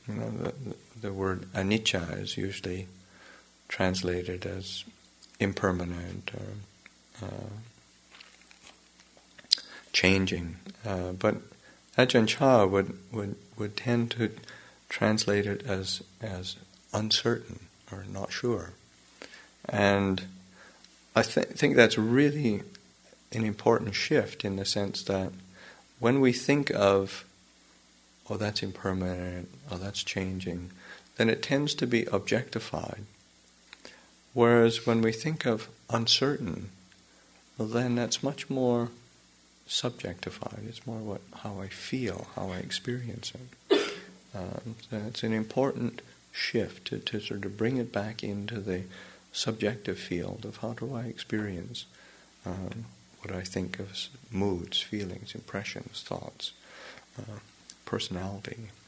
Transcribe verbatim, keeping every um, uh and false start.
You know, the, the word anicca is usually translated as impermanent or uh, changing, uh, but Ajahn Chah would, would would tend to translate it as as uncertain or not sure, and I th- think that's really an important shift in the sense that when we think of, oh, that's impermanent, oh, that's changing, then it tends to be objectified. Whereas when we think of uncertain, well, then that's much more subjectified. It's more what how I feel, how I experience it. Um, so it's an important shift to, to sort of bring it back into the subjective field of how do I experience um, what I think of as moods, feelings, impressions, thoughts, uh, personality.